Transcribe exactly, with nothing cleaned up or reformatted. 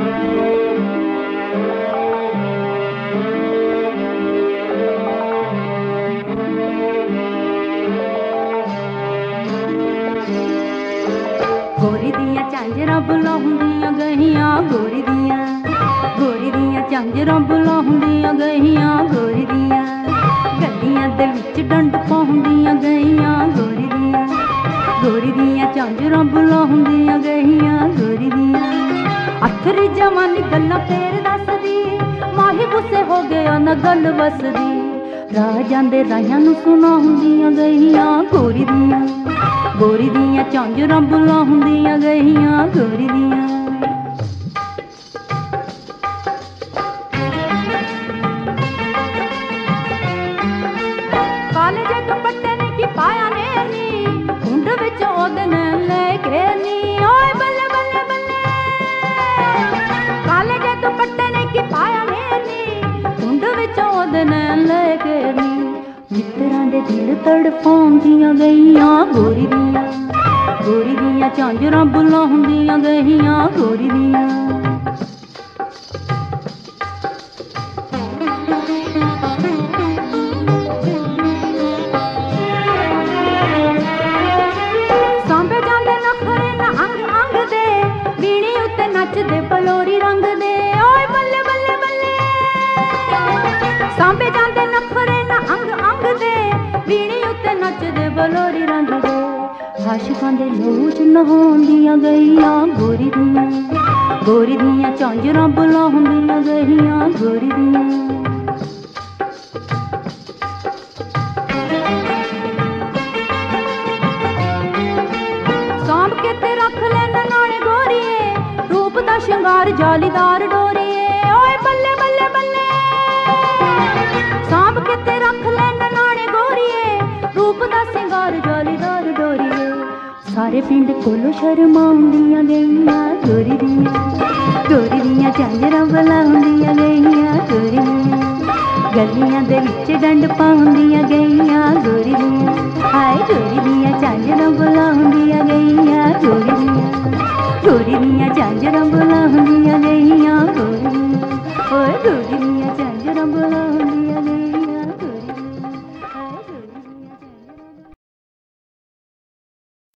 ਗੋਰੀ ਦੀਆਂ ਝਾਂਜਰਾਂ ਬੁਲਾਉਂਦੀਆਂ ਗਈਆਂ ਗੋਰੀ ਦੀਆਂ, ਗੋਰੀ ਦੀਆਂ ਝਾਂਜਰਾਂ ਬੁਲਾਉਂਦੀਆਂ ਗਈਆਂ ਗੋਰੀ ਦੀਆਂ, ਗਲੀਆਂ ਦੇ ਵਿੱਚ ਡੰਡ ਪਾਉਂਦੀਆਂ ਗਈਆਂ ਗੋਰੀ ਦੀਆਂ, ਗੋਰੀ ਦੀਆਂ ਝਾਂਜਰਾਂ ਬੁਲਾਉਂਦੀਆਂ ਗਈਆਂ ਗੋਰੀ ਦੀਆਂ। ਅਥਰੀ ਜਵਾਨੀ ਗੱਲਾਂ ਫੇਰ ਦੱਸਦੀ, ਮਾਹੀ ਗੁੱਸੇ ਹੋ ਗਿਆ ਨਾ ਗੱਲ ਵਸਦੀ, ਰਾਹ ਜਾਂਦੇ ਰਾਹਾਂ ਨੂੰ ਸੁਣਾਉਂਦੀਆਂ ਗਈਆਂ ਗੋਰੀ ਦੀਆਂ, ਗੋਰੀ ਦੀਆਂ ਝਾਂਜਰਾਂ ਬੁਲਾਉਂਦੀਆਂ ਗਈਆਂ ਗੋਰੀ ਦੀਆਂ। ਕਾਲੇ ਜੇ ਦੁਪੱਟੇ ਨੇ ਕੀ ਪਾਇਆ ਨੇ ਨੀ, ਕੁੰਡ ਵਿੱਚ ਉਹਦੇ ਨੇ ਲੈ ਕੇ ਨੀ, ਓਏ ਬੱਲੇ ਬੱਲੇ ਬੱਲੇ। ਕਾਲੇ ਜੇ ਦੁਪੱਟੇ ਨੇ ਕੀ ਪਾਇਆ ਨੇ ਨੀ, ਕੁੰਡ ਵਿੱਚ ਉਹਦੇ ਨੇ ਲੈ ਕੇ ਨੀ, ਮਿੱਤਰਾਂ ਦੇ ਦਿਲ ਤੜਫਾਉਂਦੀਆਂ ਗਈਆਂ ਗੋਰੀ ਦੀਆਂ, ਗੋਰੀ ਦੀਆਂ ਝਾਂਜਰਾਂ ਬੁਲਾਉਂਦੀਆਂ ਗਈਆਂ ਗੋਰੀ ਦੀਆਂ। ਸਾਂਭੇ ਜਾਂਦੇ ਨਖਰੇ ਨਾ ਅੰਗ ਅੰਗ ਦੇ, ਵੀਣੀ ਉੱਤੇ ਨੱਚਦੇ ਬਲੋਰੀ ਰੰਗ ਦੇ, ਓਏ ਬੱਲੇ ਬੱਲੇ ਬੱਲੇ। ਸਾਂਭੇ ਜਾਂਦੇ ਨਖਰੇ ਨਾ ਅੰਗ ਅੰਗ ਦੇ, ਵੀਣੀ ਉੱਤੇ ਨੱਚਦੇ ਬਲੋਰੀ ਰੰਗ ਦੇ, ਆਸ਼ਿਕਾਂ ਦੇ ਲਹੂ ਚ ਨਹਾਉਂਦੀਆਂ ਗਈਆਂ ਗੋਰੀ ਦੀਆਂ, ਗੋਰੀ ਦੀਆਂ ਝਾਂਜਰਾਂ ਬੁਲਾਉਂਦੀਆਂ ਗਈਆਂ ਗੋਰੀ ਦੀਆਂ। ਸਾਂਭ ਕੇ ਤੇ ਰੱਖ ਲੈ ਨਨਾਣੇ ਗੋਰੀਏ, ਰੂਪ ਦਾ ਸ਼ਿੰਗਾਰ ਜਾਲੀਦਾਰ ਡੋਰੀਏ, ਓਏ ਬੱਲੇ ਬੱਲੇ ਬੱਲੇ। ਸਾਂਭ ਕੇ ਤੇ ਰੱਖ ਲੈ ਨਨਾਣੇ ਗੋਰੀਏ, ਰੂਪ ਦਾ ਸ਼ਿੰਗਾਰ ਜਾਲੀਦਾਰ ਡੋਰੀਏ, ਸਾਰੇ ਪਿੰਡ ਕੋਲੋਂ ਸ਼ਰਮਾਉਂਦੀਆਂ ਗਈਆਂ ਗੋਰੀ ਦੀਆਂ, ਗੋਰੀ ਦੀਆਂ ਝਾਂਜਰਾਂ ਬੁਲਾਉਂਦੀਆਂ ਗਈਆਂ ਗੋਰੀ ਦੀਆਂ, ਗਲੀਆਂ ਦੇ ਵਿੱਚ ਡੰਡ ਪਾਉਂਦੀਆਂ ਗਈਆਂ ਗੋਰੀ ਦੀਆਂ, ਹਾਏ ਗੋਰੀ ਦੀਆਂ ਝਾਂਜਰਾਂ ਬੁਲਾਉਂਦੀਆਂ ਗਈਆਂ ਗੋਰੀ ਦੀਆਂ, ਗੋਰੀ ਦੀਆਂ ਝਾਂਜਰਾਂ ਬੁਲਾਉਂਦੀਆਂ ਗਈਆਂ ਗੋਰੀ ਦੀਆਂ, ਓਏ ਗੋਰੀ